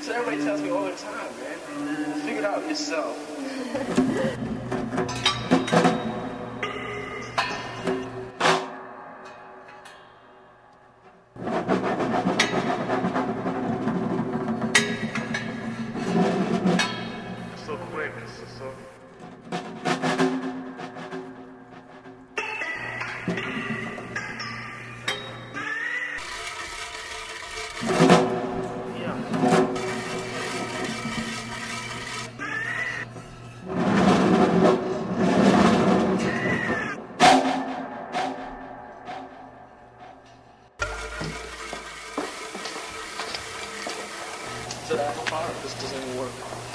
So everybody tells me all the time, man. Figure it out yourself. So quick, so. So that apple pie, this doesn't even work.